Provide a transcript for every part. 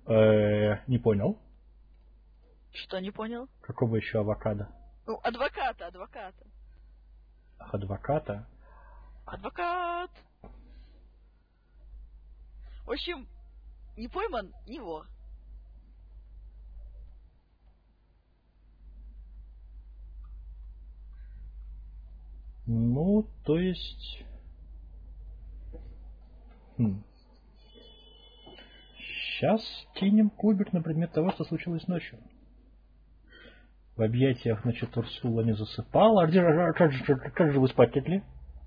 Не понял. Что не понял? Какого еще авокадо? Ну, адвоката. Ах, адвоката? Адвокат. В общем, не пойман, не вор. Ну, то есть... Сейчас кинем кубик на предмет того, что случилось ночью. В объятиях, значит, Урсула не засыпала. Как же вы спать легли?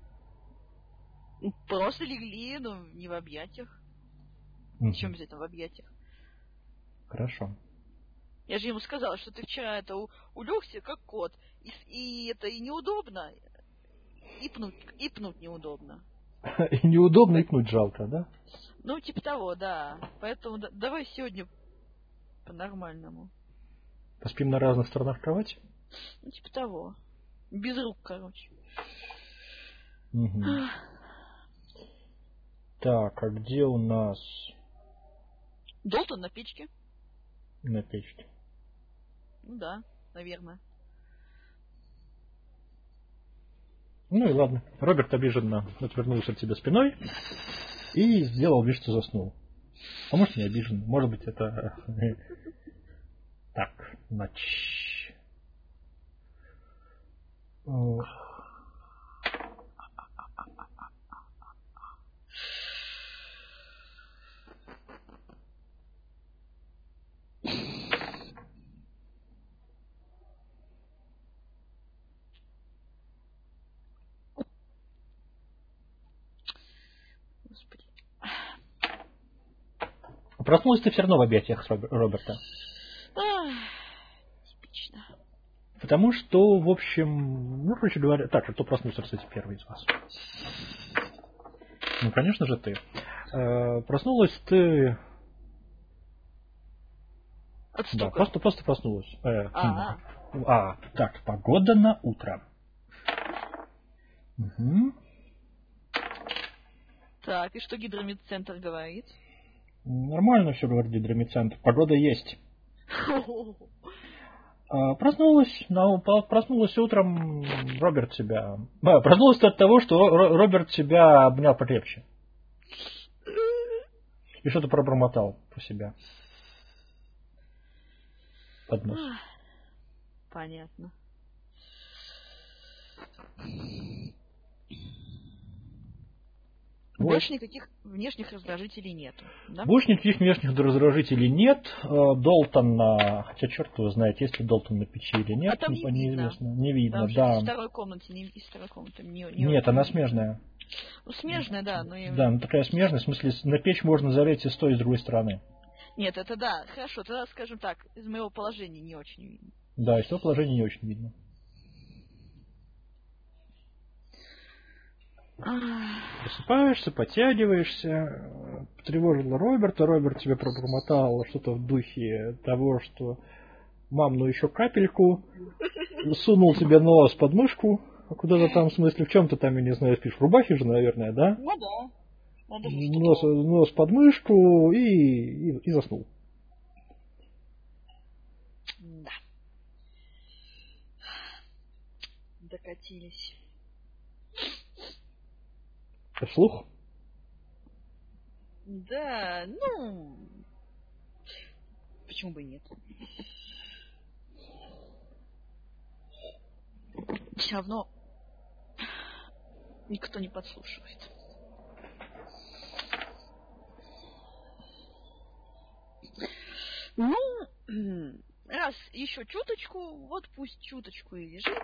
Просто легли, но не в объятиях. Чем здесь в объятиях? Хорошо. Я же ему сказала, что ты вчера улегся как кот. И это и неудобно. И пнуть неудобно. И неудобно, и пнуть жалко, да? Ну, типа того, да. Поэтому давай сегодня по-нормальному. Поспим на разных сторонах кровати? Ну, типа того. Без рук, короче. Угу. Так, а где у нас... Долтон на печке. На печке. Ну да, наверное. Ну и ладно. Роберт обиженно отвернулся от тебя спиной и сделал вид, что заснул. А может, не обижен. Может быть, это... Так, ночь. Проснулась ты все равно в объятиях Роберта. Типично. Потому что, в общем, ну, короче говоря... Так, кто проснулся, кстати, первый из вас? Ну, конечно же, ты. Проснулась ты... Да, просто проснулась. Так, погода на утро. Угу. Так, и что гидромедцентр говорит? Нормально все говорит гидромедцентр. Погода есть. Проснулась утром, Роберт себя... Проснулась от того, что Роберт себя обнял покрепче. И что-то пробормотал по себя. Под нос. Понятно. Больше никаких внешних раздражителей нет. Да? Больше никаких внешних раздражителей нет. Долтон, хотя черт его знает, есть ли Долтон на печи или нет, там неизвестно. Не видно, там да. Из второй комнаты нет, она смежная. Ну, смежная, да. Но да, ну такая смежная, в смысле, на печь можно залезть и с той, и с другой стороны. Нет, это да, хорошо, тогда, скажем так, из моего положения не очень видно. Да, из того положения не очень видно. Просыпаешься, подтягиваешься, потревожила Роберта, Роберт тебе пробормотал что-то в духе того, что мам, ну еще капельку, сунул тебе нос под мышку, куда-то там, в смысле, в чем-то там, я не знаю, спишь, в рубахе же, наверное, да? Ну да. Нос под мышку и заснул. Да. Докатились. Вслух? Да, ну... Почему бы и нет? Все равно никто не подслушивает. Ну, раз еще чуточку, вот пусть чуточку и лежит.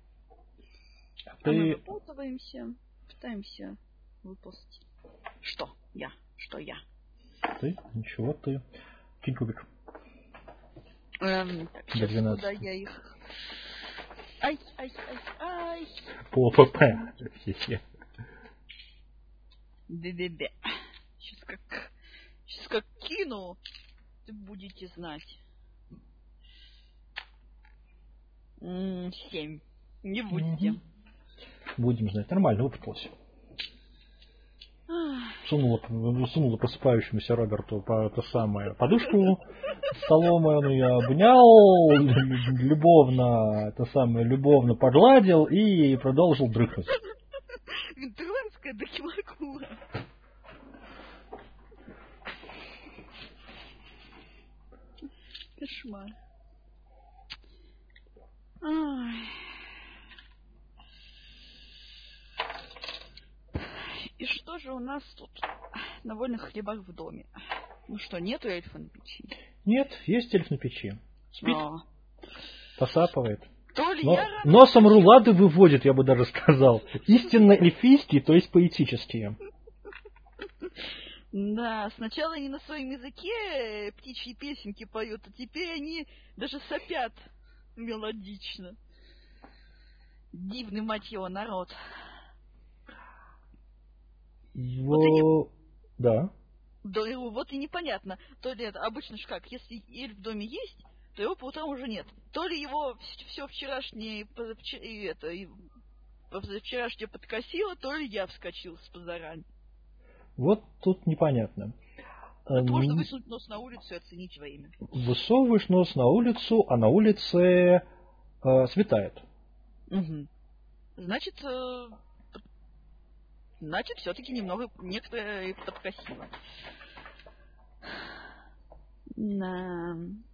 А мы выпутываемся, пытаемся выползти. Что я? Ты? Ничего, ты. Кинь кубик. Так, сейчас куда я их... Ай. По ОПП. Бе-бе-бе. Сейчас как кину, ты будете знать. 7. Не будете. Будем знать. Нормально, выпутался. сунула просыпающемуся Роберту то самое подушку соломы, он ее обнял, любовно погладил и продолжил дрыхнуть. Винтерландская докимакула. Кошмар. Ай. И что же у нас тут на вольных хлебах в доме? Ну что, нету эльфа на печи? Нет, есть эльф на печи. Спит, посапывает. Носом рулады выводит, я бы даже сказал. Истинно эльфийские, то есть поэтические. Да, сначала они на своем языке птичьи песенки поют, а теперь они даже сопят мелодично. Дивный, мать его, народ. Да. Вот и непонятно, то ли это обычно ж как, если эльф в доме есть, то его по утрам уже нет. То ли его все вчерашнее и позавчерашнее подкосило, то ли я вскочил с позарань. Вот тут непонятно. Можно высунуть нос на улицу и оценить время. Высовываешь нос на улицу, а на улице светает. Угу. Значит, все-таки некоторые подкосило. Да.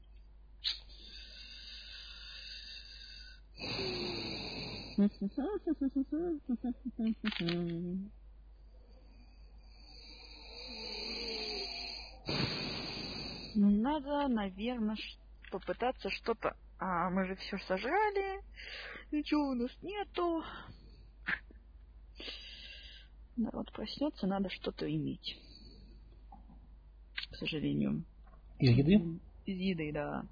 Надо, наверное, попытаться что-то. А мы же все сожрали. Ничего у нас нету. Народ проснется, надо что-то иметь. К сожалению. Из еды? Из еды, да.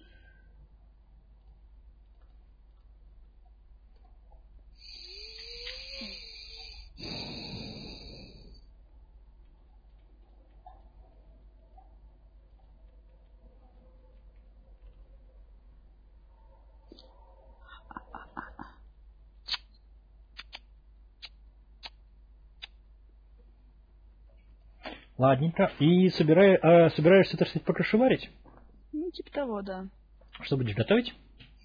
Ладненько. И собираешься, так сказать, покашеварить? Ну, типа того, да. Что будешь готовить?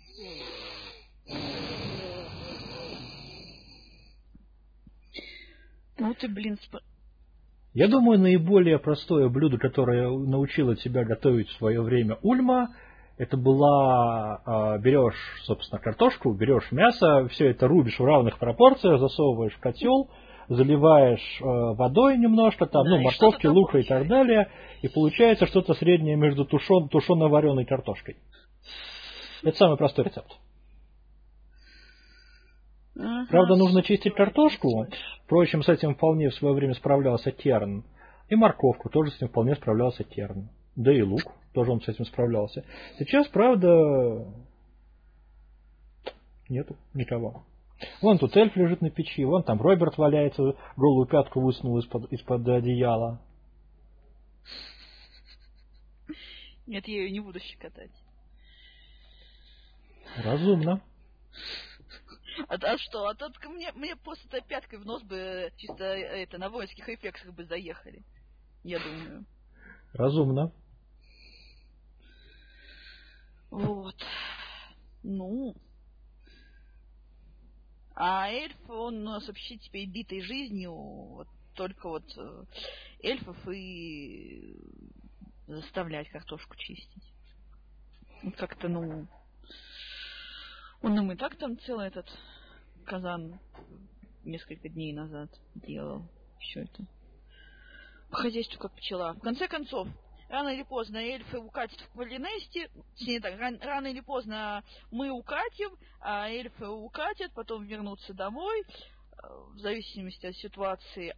Ну ты, блин, Я думаю, наиболее простое блюдо, которое научила тебя готовить в свое время Ульма, это была, берешь, собственно, картошку, берешь мясо, все это рубишь в равных пропорциях, засовываешь в котел, заливаешь водой немножко, там, да, морковки, лука и так далее, и получается что-то среднее между тушено-вареной картошкой. Это самый простой рецепт. Правда, нужно чистить картошку, впрочем, с этим вполне в свое время справлялся Терн, и морковку тоже с этим вполне справлялся Терн, да и лук тоже он с этим справлялся. Сейчас, правда, нету никого. Вон тут эльф лежит на печи, вон там Роберт валяется, голую пятку высунул из-под одеяла. Нет, я ее не буду щекотать. Разумно. А что? А то мне просто этой пяткой в нос бы чисто на воинских эффектах бы заехали. Я думаю. Разумно. Вот. Ну. А эльф, он у нас вообще теперь битой жизнью. Вот, только вот эльфов и заставлять картошку чистить. Вот как-то, ну... Он нам и так там целый этот казан несколько дней назад делал. Все это. По хозяйству как пчела. В конце концов, рано или поздно эльфы укатят в Полинесте. Не так, рано или поздно мы укатим, а эльфы укатят, потом вернутся домой, в зависимости от ситуации.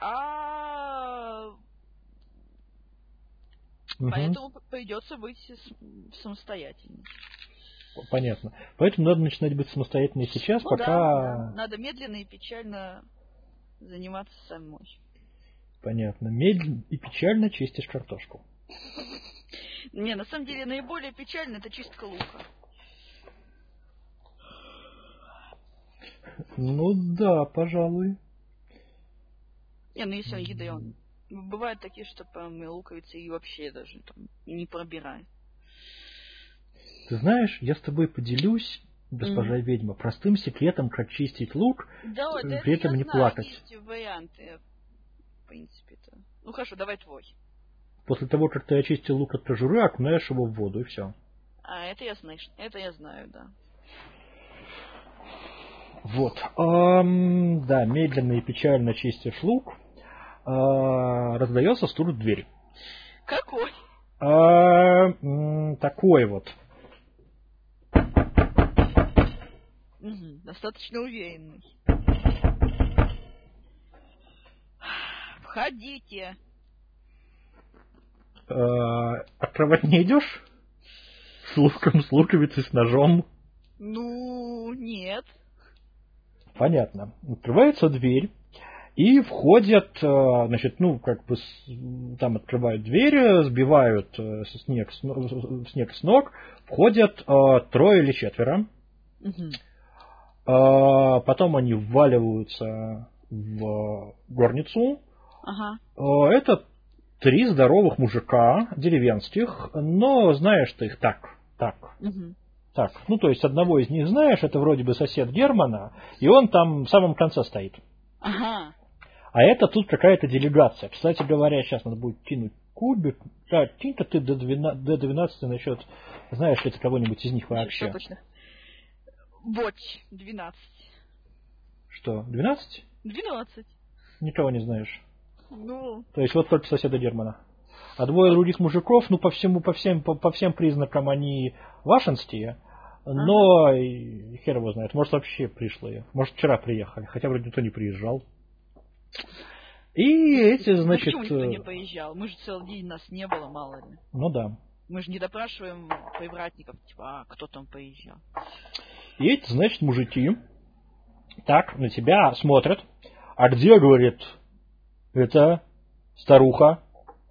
Поэтому придется быть самостоятельным. Понятно. Поэтому надо начинать быть самостоятельной сейчас, ну, пока... Да. Надо медленно и печально заниматься самой. Понятно. Медленно и печально чистишь картошку. Не, на самом деле наиболее печально это чистка лука. Ну да, пожалуй. Не, ну если он ядрёный. Бывают такие, что прям луковицы и вообще даже там не пробирает. Ты знаешь, я с тобой поделюсь, госпожа ведьма, простым секретом, как чистить лук, да, при этом не плакать. Есть варианты, в принципе-то. Ну хорошо, давай твой. После того, как ты очистил лук от кожуры, окунаешь его в воду, и все. А, это я знаю, да. Вот. Да, медленно и печально чистишь лук. Раздается стук в дверь. Какой? Такой вот. Достаточно уверенный. Входите. Открывать не идешь? С луком, с луковицей, с ножом? Ну, нет. Понятно. Открывается дверь, и входят, значит, там открывают дверь, сбивают снег с ног, входят 3 или 4. Потом они вваливаются в горницу. Ага. Это 3 здоровых мужика, деревенских, но знаешь ты их так. Так, ну то есть одного из них знаешь, это вроде бы сосед Германа, и он там в самом конце стоит. Ага. А это тут какая-то делегация. Кстати говоря, сейчас надо будет кинуть кубик. Да, кинь-ка ты до 12 насчет, знаешь ли ты кого-нибудь из них вообще? Боч, 12. Что, 12? 12. Никого не знаешь. Ну. То есть вот только соседа Германа. А 2 других мужиков, ну по всем признакам они вашинские, но хер его знает, может вообще пришлые, может вчера приехали, хотя вроде никто не приезжал. И эти, значит... Почему никто не поезжал? Мы же целый день нас не было, мало ли. Ну да. Мы же не допрашиваем привратников, типа, кто там поезжал. И эти, значит, мужики так на тебя смотрят. А где, говорит, это старуха?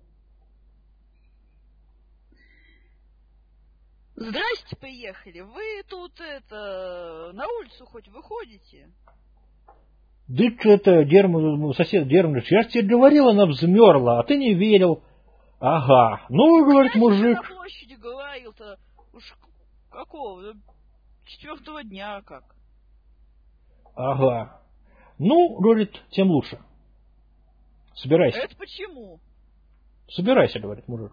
Здрасте, приехали. Вы тут, на улицу хоть выходите? Дык это, сосед Герман, я же тебе говорил, она взмерла, а ты не верил. Ага. Ну, говорит мужик. На площади говорил-то, уж какого? 4-го дня как. Ага. Ну, говорит, тем лучше. Собирайся. Это почему? Собирайся, говорит мужик.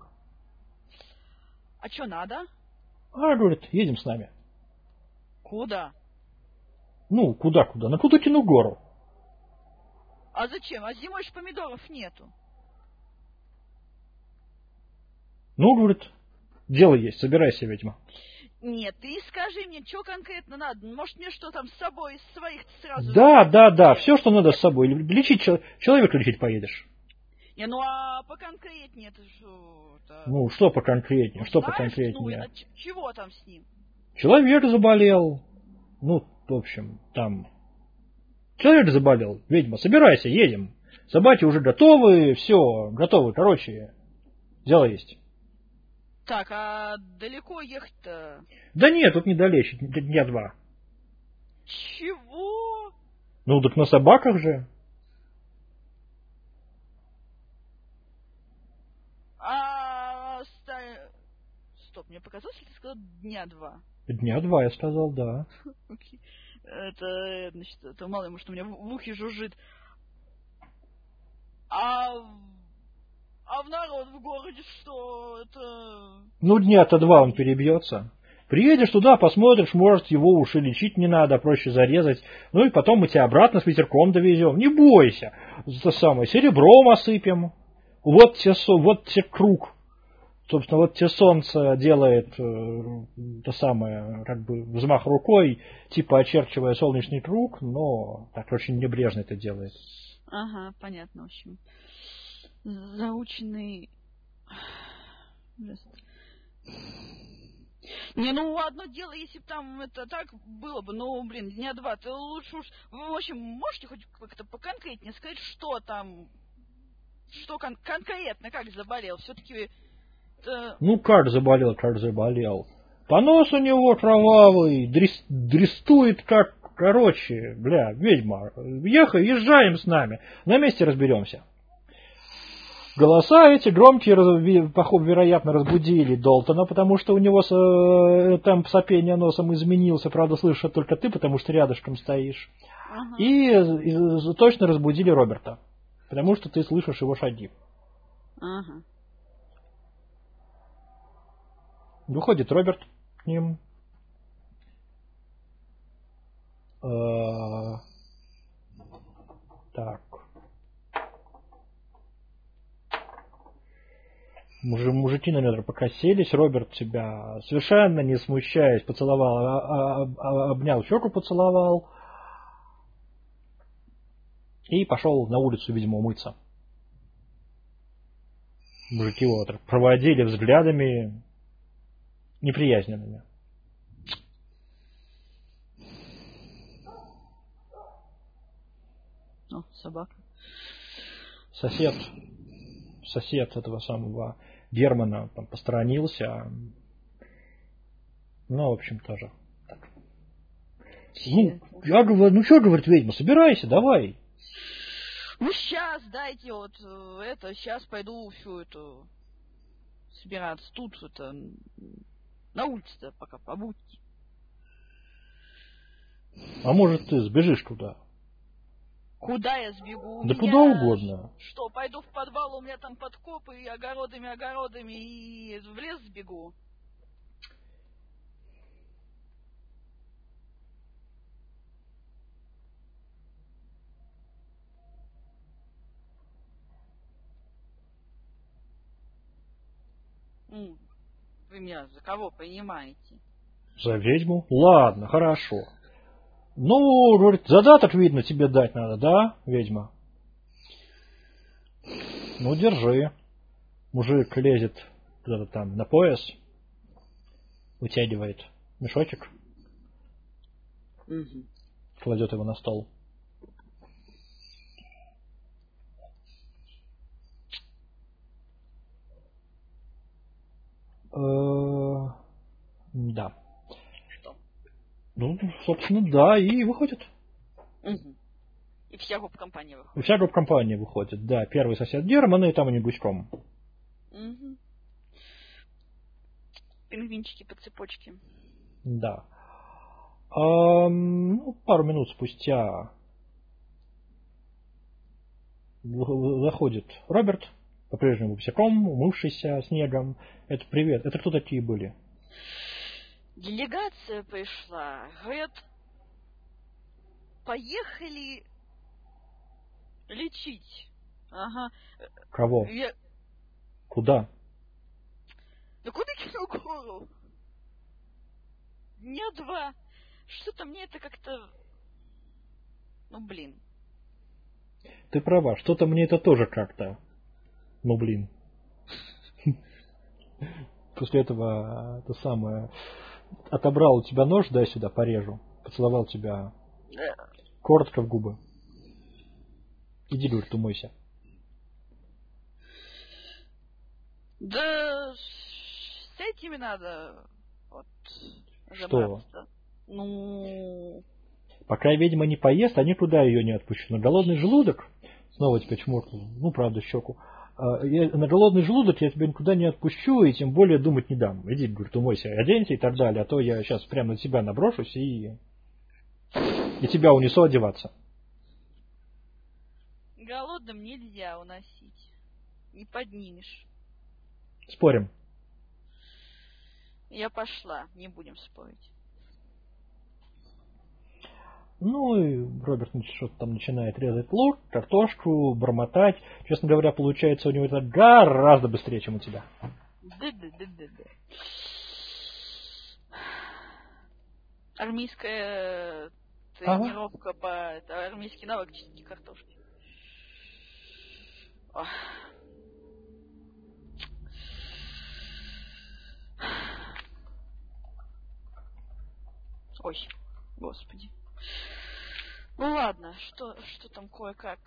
А что надо? А, говорит, едем с нами. Куда? Ну, куда? На Кудыкину гору. А зачем? А зимой ж помидоров нету. Ну, говорит, дело есть, собирайся, ведьма. Нет, ты скажи мне, что конкретно надо. Может, мне что там с собой, из своих сразу... Да, все, что надо с собой. Лечить, человека лечить поедешь. Не, ну а поконкретнее это что? Ну, что поконкретнее, Ну, поконкретнее? Чего там с ним? Человек заболел. Ну, в общем, там... Человек заболел, ведьма, собирайся, едем. Собаки уже готовы, все, готовы, короче, дело есть. Так, а далеко ехать-то? Да нет, тут недалече, дня 2. Чего? Ну, так на собаках же. Стоп, мне показалось, что ты сказал дня 2. Дня 2, я сказал, да. Окей. Это, значит, это мало ли, может, у меня в ухе жужжит. А в народ в городе что? Это... Ну, дня-то 2 он перебьется. Приедешь туда, посмотришь, может, его уж и лечить не надо, проще зарезать. Ну и потом мы тебя обратно с ветерком довезем. Не бойся. Это самое, серебром осыпем. Вот тебе круг. Собственно, вот тебе солнце делает то самое, как бы взмах рукой, типа очерчивая солнечный круг, но так очень небрежно это делает. Ага, понятно, в общем. Заученный... Не, ну одно дело, если бы там это так было бы, ну, блин, дня 2, то лучше уж... Вы, в общем, можете хоть как-то поконкретнее сказать, что там... Что конкретно, как заболел? Все-таки... Ну, как заболел. Понос у него кровавый, дрестует, как Короче, бля, ведьма, езжаем с нами, на месте разберемся. Голоса эти громкие, вероятно, разбудили Долтона, потому что у него темп сопения носом изменился. Правда, слышишь только ты, потому что рядышком стоишь. Ага. И точно разбудили Роберта, потому что ты слышишь его шаги. Ага. Выходит Роберт к ним. Так. Мужики, наверное, покосились. Роберт тебя, совершенно не смущаясь, поцеловал, обнял, щеку поцеловал. И пошел на улицу, видимо, умыться. Мужики его проводили взглядами неприязненными. О, собака. Сосед этого самого Германа там посторонился. Ну, в общем, тоже так. Я говорю, ну что, говорит ведьма, собирайся, давай. Ну, сейчас дайте сейчас пойду всю эту собираться. Тут на улице-то пока побудьте. А может, ты сбежишь туда? Куда я сбегу? Да куда угодно. Что, пойду в подвал, у меня там подкопы и огородами, и в лес сбегу? Вы меня за кого принимаете? За ведьму? Ладно, хорошо. Ну, говорит, задаток, видно, тебе дать надо, да, ведьма? Ну, держи. Мужик лезет куда-то там на пояс, вытягивает мешочек, кладет его на стол. Да. Что? Ну, собственно, да, и выходит. И вся гоп-компания выходит. И вся гоп-компания выходит, да. Первый сосед Германа, и там они гуськом. Пингвинчики по цепочке. Да. Ну, пару минут спустя заходит Роберт, по-прежнему босиком, умывшийся снегом. Это привет. Это кто такие были? Делегация пришла. Говорят, поехали лечить. Ага. Кого? Куда? Да куда кинул гору? Дня 2. Что-то мне это как-то... Ну, блин. Ты права, что-то мне это тоже как-то... Ну, блин. После этого это самое... Отобрал у тебя нож, дай сюда, порежу. Поцеловал тебя коротко в губы. Иди, говорит, умойся. Да с этими надо Что? Ну... Пока ведьма не поест, они туда ее не отпущу. На голодный желудок, снова тебя чмокнул, ну, правда, щеку. На голодный желудок я тебя никуда не отпущу, и тем более думать не дам. Иди, говорит, умойся, оденься и так далее, а то я сейчас прямо на тебя наброшусь и тебя унесу одеваться. Голодным нельзя уносить. Не поднимешь. Спорим? Я пошла, не будем спорить. Ну, и Роберт что-то там начинает резать лук, картошку, бормотать. Честно говоря, получается у него это гораздо быстрее, чем у тебя. Да. Армейская тренировка по армейский навык чистки картошки. Ой, господи. Ну ладно, что там кое-как.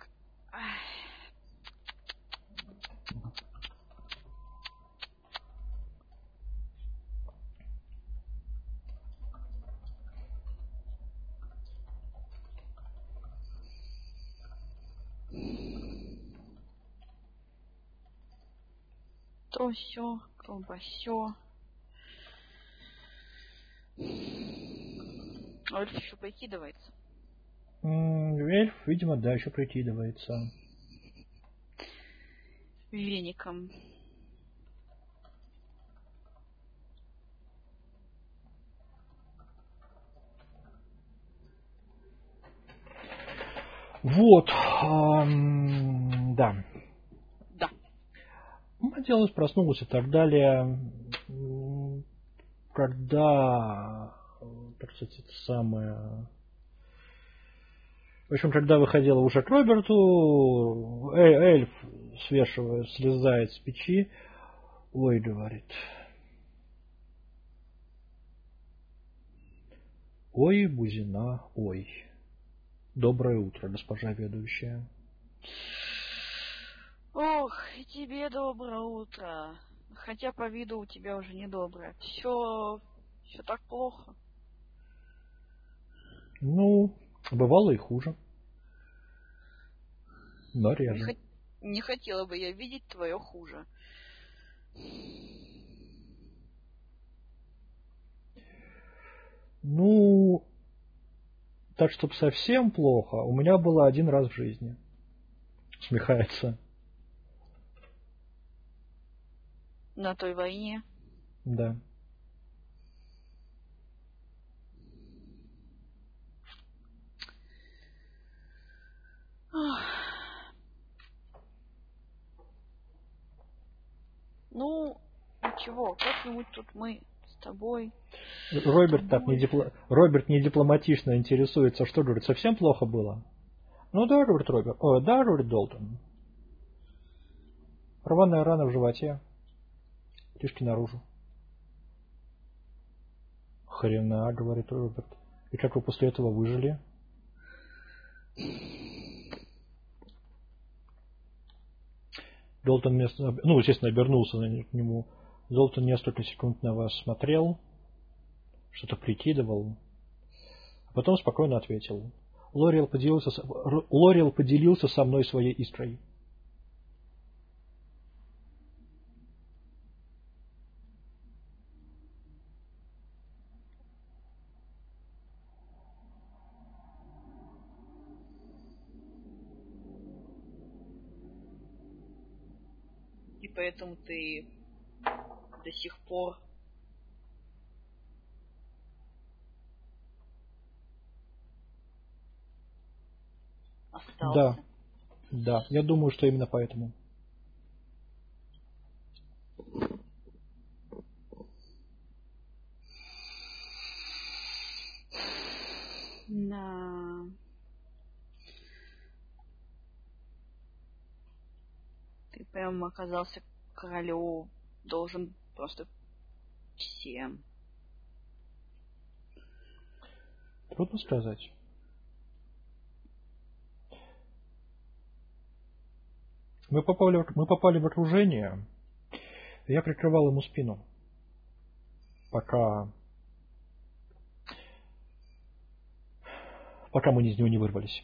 То все, колбасё. Ольф еще прикидывается. Эльф, видимо, да, еще прикидывается. Веником. Вот. Да. Да. Матиас проснулся и так далее. Когда, так сказать, это самое... В общем, когда выходила уже к Роберту, эльф, свешивая, слезает с печи. Ой, говорит. Ой, Бузина, ой. Доброе утро, госпожа ведущая. Ох, и тебе доброе утро. Хотя по виду у тебя уже недоброе. Все так плохо. Ну, бывало и хуже. Но реже. Не хотела бы я видеть твое хуже. Ну, так, чтобы совсем плохо, у меня было один раз в жизни. Усмехается. На той войне? Да. Ну, ничего, как-нибудь тут мы с тобой. Роберт не дипломатично интересуется, что, говорит, совсем плохо было? Ну да, говорит Роберт. О, да, говорит Долтон. Рваная рана в животе. Кишки наружу. Хрена, говорит Роберт. И как вы после этого выжили? Долтон, естественно, обернулся к нему. Долтон несколько секунд на вас смотрел, что-то прикидывал, а потом спокойно ответил. Лориэл поделился со мной своей искрой. И поэтому ты до сих пор остался? Да, я думаю, что именно поэтому. Да. Ты прям оказался королю, должен просто всем. Трудно сказать. Мы попали в окружение. Я прикрывал ему спину, пока мы из него не вырвались.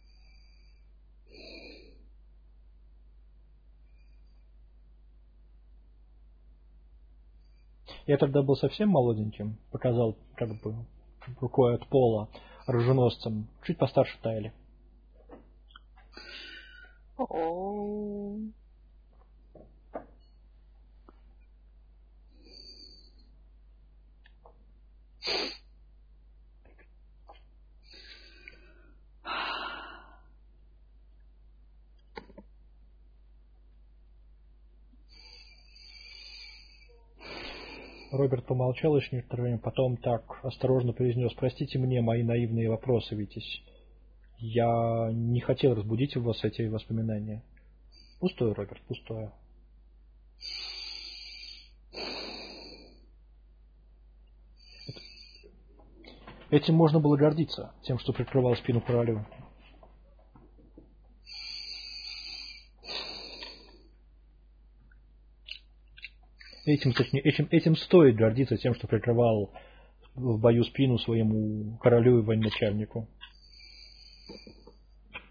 Я тогда был совсем молоденьким, показал как бы рукой от пола оруженосцем, чуть постарше Тайли. О-о-о. Роберт помолчал еще некоторое время, потом так осторожно произнес: простите мне мои наивные вопросы, Витязь. Я не хотел разбудить у вас эти воспоминания. Пустое, Роберт, пустое. Этим можно было гордиться, тем, что прикрывал спину королю. Этим стоит гордиться, тем, что прикрывал в бою спину своему королю и военачальнику.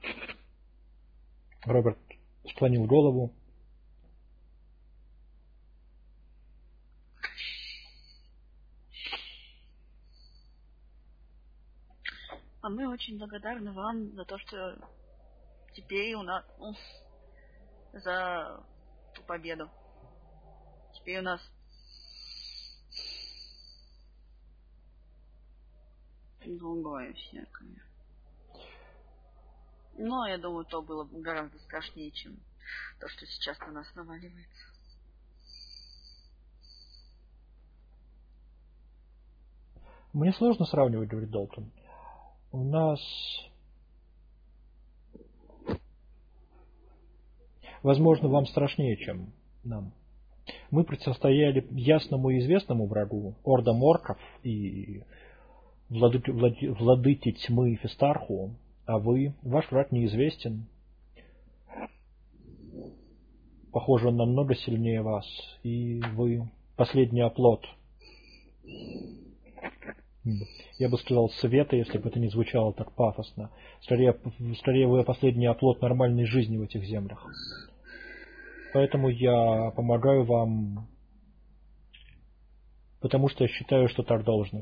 Роберт склонил голову. А мы очень благодарны вам за то, что теперь у нас... за ту победу. Теперь у нас... другое всякое. Но я думаю, то было гораздо страшнее, чем то, что сейчас на нас наваливается. Мне сложно сравнивать, говорит Долтон. У нас, возможно, вам страшнее, чем нам. Мы противостояли ясному и известному врагу, ордам орков и владыке тьмы Фистарху, а вы, ваш враг неизвестен. Похоже, он намного сильнее вас, и вы последний оплот. Я бы сказал света, если бы это не звучало так пафосно. Скорее вы последний оплот нормальной жизни в этих землях. Поэтому я помогаю вам, потому что я считаю, что так должно.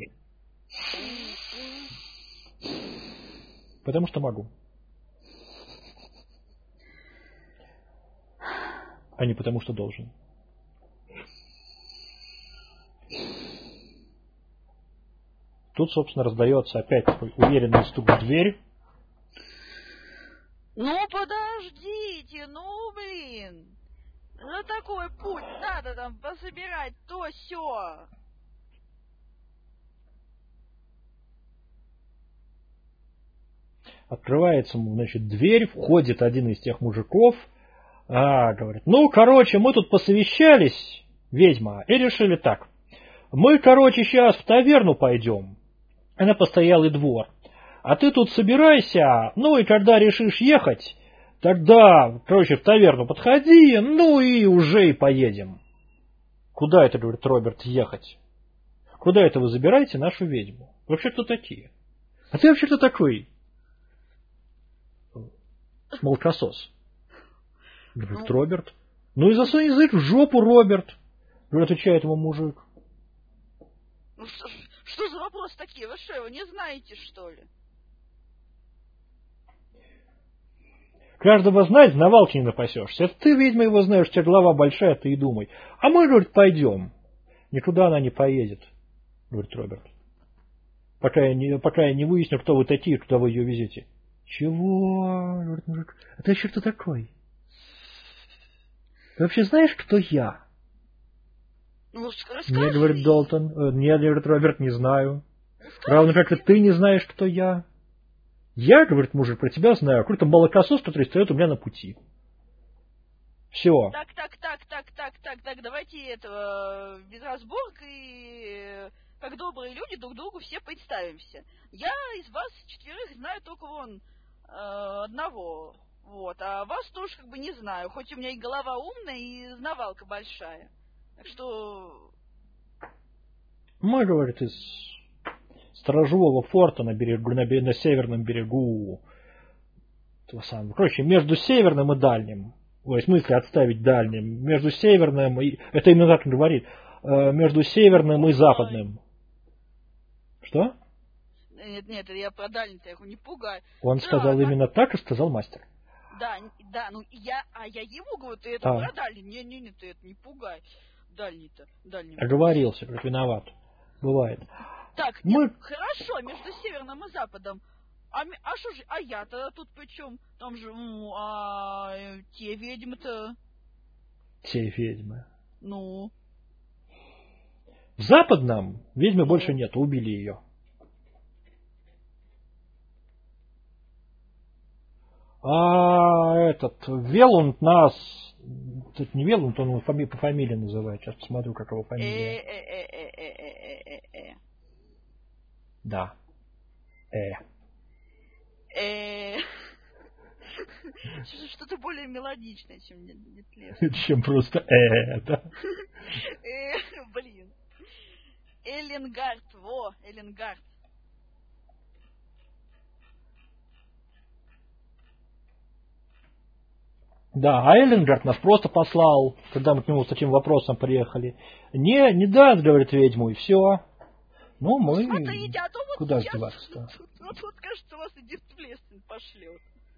Потому что могу. А не потому что должен. Тут, собственно, раздается опять такой уверенный стук в дверь. Ну, подождите, ну, блин. За такой путь надо там пособирать то-сё. Открывается, значит, дверь, входит один из тех мужиков. Говорит, ну, короче, мы тут посовещались, ведьма, и решили так. Мы, короче, сейчас в таверну пойдем. На постоялый двор. А ты тут собирайся, ну и когда решишь ехать, тогда, короче, в таверну подходи, ну и уже и поедем. Куда это, говорит Роберт, ехать? Куда это вы забираете нашу ведьму? Вообще кто такие? А ты вообще кто такой? Молокосос. Говорит Роберт. Ну и засунь язык в жопу, Роберт. Отвечает ему мужик. Ну что за вопросы такие? Вы что, его не знаете, что ли? Каждого знать, знавалки не напасешься. Это ты, ведьма, его знаешь, у тебя голова большая, ты и думай. А мы, говорит, пойдем. Никуда она не поедет, говорит Роберт. Пока я не выясню, кто вы такие, куда вы ее везете. Чего? Говорит мужик. А ты еще кто такой? Ты вообще знаешь, кто я? Ну, расскажи. Нет, говорит Долтон. Нет, говорит Роберт, не знаю. Равно как и ты не знаешь, кто я. Я, говорит мужик, про тебя знаю. Какой-то молокосос, который стоит у меня на пути. Все. Так, давайте этого без разборок и как добрые люди друг другу все представимся. Я из вас четверых знаю только одного. Вот, а вас тоже как бы не знаю. Хоть у меня и голова умная, и знавалка большая. Так что... Мы, говорит, из сторожевого форта на северном берегу. Короче, между северным и дальним. Ой, в смысле отставить дальним. Между северным и... Это именно так он говорит. Между северным и западным. Что? Нет, я про дальний-то, я его не пугаю. Он сказал именно так, и сказал мастер. Да, ну я ему говорю, ты это про дальний. Не, ты это не пугай. Дальний-то. Оговорился, как виноват. Бывает. Так, хорошо, между северным и западом. А что же, я-то тут при чем? Там же, те ведьмы-то. Те ведьмы. Ну. В западном ведьмы больше нет, убили ее. Велунд нас... Это не Велунд, он его по фамилии называет. Сейчас посмотрю, как его фамилия. Да. Что-то более мелодичное, чем Детлев. Чем просто да. Блин. Элленгард, Элленгард. Да, а Элленгард нас просто послал, когда мы к нему с таким вопросом приехали. Не даст, говорит ведьму, и все. Ну, мы... Смотрите, а то Куда ж деваться-то? Вот, кажется, вас и Дисплейсмент пошлет.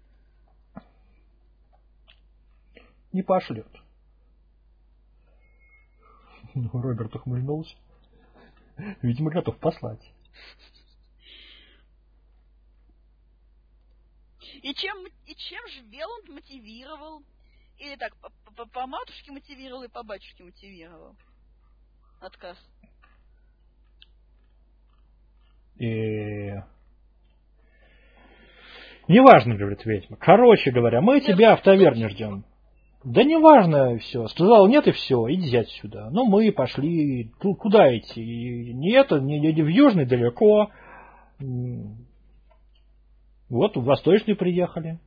Не пошлет. Роберт ухмыльнулся. Видимо, готов послать. И чем же Веланд мотивировал? Или так, по матушке мотивировал и по батюшке мотивировал? Отказ. Неважно, говорит ведьма. Короче говоря, мы тебя в таверне ждем. Да неважно все. Сказал нет и все, иди отсюда. Ну мы пошли. Куда идти? Не в Южный далеко. Вот в Восточный приехали.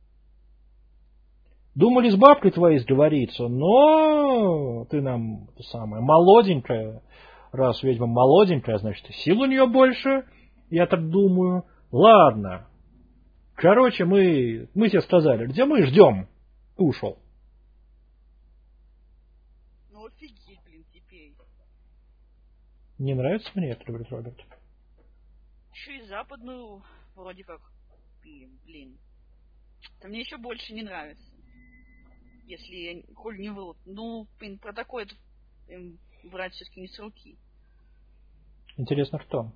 Думали с бабкой твоей сговориться, но ты нам молоденькая. Раз ведьма молоденькая, значит, сил у нее больше, я так думаю. Ладно. Короче, мы тебе сказали, где мы ждем. Ты ушел. Ну офигеть, блин, теперь. Не нравится мне это, говорит Роберт. Еще и западную, вроде как, блин. Это мне еще больше не нравится. Если коль не вылот. Ну, блин, про такое брать все-таки не с руки. Интересно, кто?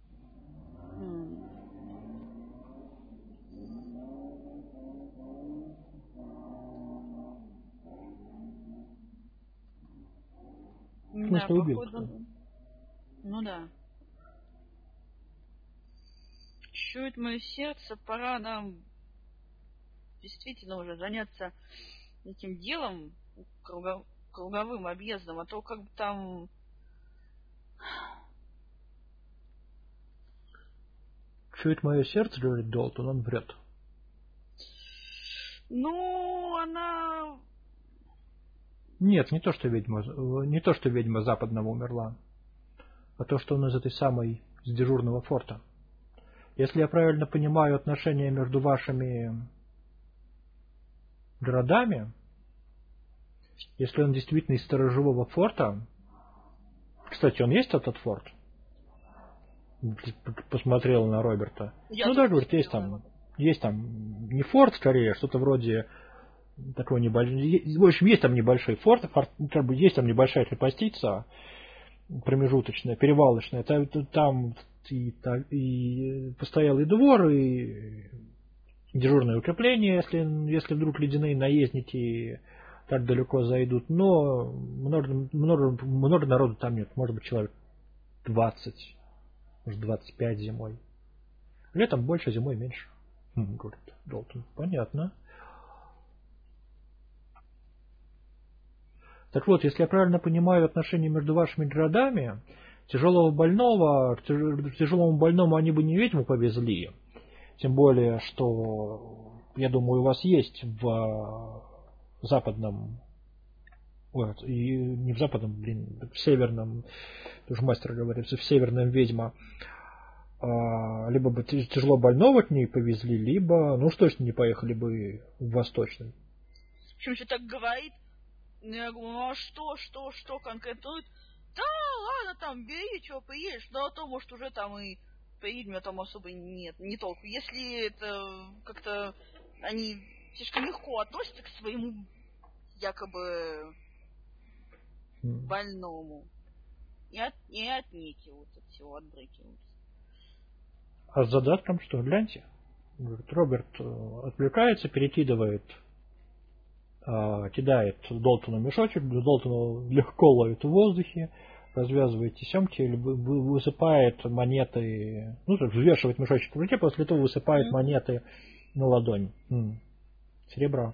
Да, смысле, убил? Ну да. Чует мое сердце, пора нам действительно уже заняться этим делом, круговым объездом, а то как бы там... Чует мое сердце, говорит Долтон, он врет. Ну, она... Нет, не то, что ведьма западного умерла, а то, что он из этой самой, с дежурного форта. Если я правильно понимаю отношения между вашими городами, если он действительно из сторожевого форта, кстати, он есть этот форт? Посмотрела на Роберта. Ну да, говорит, есть там не форт, скорее, что-то вроде такого небольшого. В общем, есть там небольшой форт, как бы есть там небольшая крепостица промежуточная, перевалочная. Там и постоялый двор, и дежурное укрепление, если вдруг ледяные наездники так далеко зайдут. Но много народу там нет. Может быть, человек 20, может, 25 зимой. Летом больше, зимой меньше. Говорит Долтон. Понятно. Так вот, если я правильно понимаю отношения между вашими городами, к тяжелому больному они бы не ведьму повезли. Тем более, что, я думаю, у вас есть в западном, и не в западном, в северном, тоже мастер говорит, в северном ведьма, либо бы тяжело больного к ней повезли, либо, ну уж точно не поехали бы в восточный. Почему же так говорит? Я говорю, ну а что конкретно? Да, ладно, там, бери, чего поедешь, да, а то, может, уже там и поедем, а там особо нет, не толку. Если это как-то они слишком легко относятся к своему якобы больному и отнекиваются от всего, отбрыкиваются. А с задатком что? Гляньте. Роберт отвлекается, кидает Долтону мешочек, Долтону легко ловит в воздухе, развязывает тесемки, высыпает монеты, взвешивает мешочек в руке, после этого высыпает монеты на ладонь. Серебро.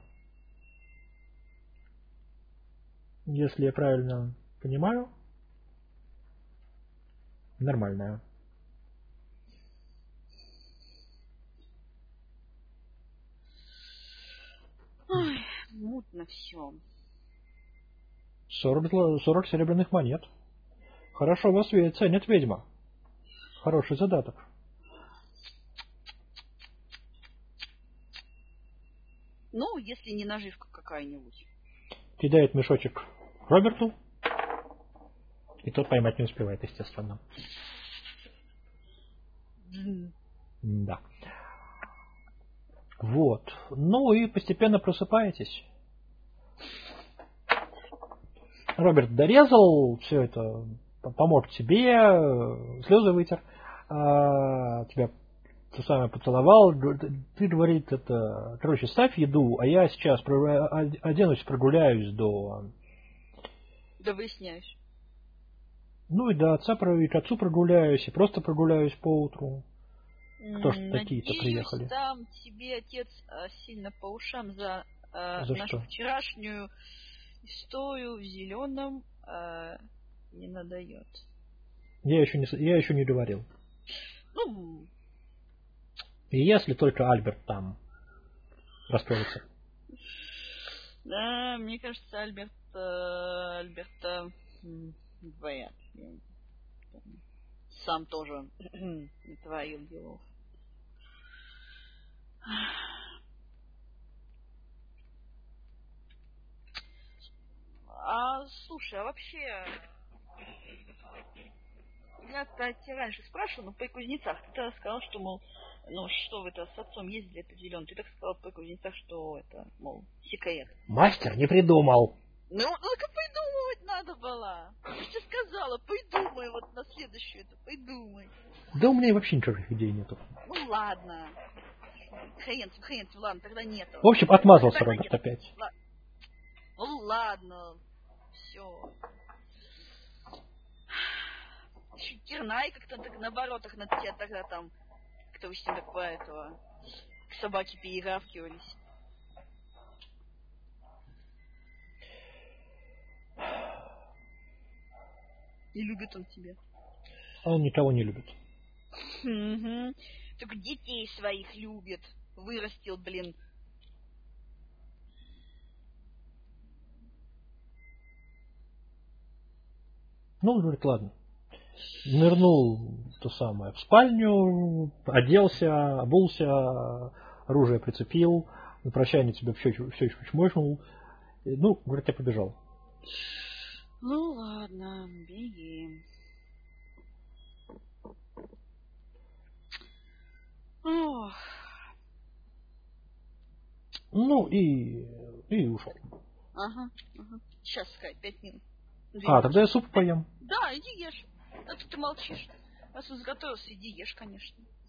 Если я правильно понимаю, нормальное. Ой, мутно все. 40 серебряных монет. Хорошо вас ценят, ведьма. Хороший задаток. Ну, если не наживка какая-нибудь. Кидает мешочек Роберту. И тот поймать не успевает, естественно. Да. Вот. Ну и постепенно просыпаетесь. Роберт дорезал все это, помог тебе, слезы вытер, тебя то самое поцеловал. Ты, говорит, это, короче, ставь еду, а я сейчас оденусь, прогуляюсь до... Да выясняюсь. Ну и до отца, и к отцу прогуляюсь, и просто прогуляюсь поутру. Кто ж такие-то приехали? Там тебе отец сильно по ушам за нашу что? вчерашнюю историю в зеленом не надает. Я еще не говорил. Ну, и если только Альберт там расстроится. Да, мне кажется, Альберта вряд ли. Сам тоже не творил делов. Слушай, а вообще, я-то тебя раньше спрашивала, но по Кузнецах ты тогда сказал, что, мол, ну что вы-то с отцом ездили, это зеленый. Ты так сказал по Кузнецах, что это, мол, секрет. Мастер не придумал. Ну, только придумывать надо было. Я же тебе сказала, придумай вот на следующую это, придумай. Да у меня вообще никаких идей нету. Ну ладно. Хрен, ладно, тогда нету. В общем, отмазался Роберт опять. Ну ладно, все. Еще Кирнай как-то так на оборотах над тебя тогда там, кто вы с ним так по этого, к собаке перегавкивались. И любит он тебя. Он никого не любит. Угу. Только детей своих любит. Вырастил, блин. Ну, говорит, ладно. Нырнул то самое в спальню, оделся, обулся, оружие прицепил, на прощание тебя все еще чмошнул. Ну, говорит, я побежал. Ну ладно, беги. Ох. Ну и ушел. Ага. Сейчас, Скай, 5 минут. Тогда я суп поем. Да, иди ешь. А ты молчишь. Раз он заготовился, иди ешь, конечно.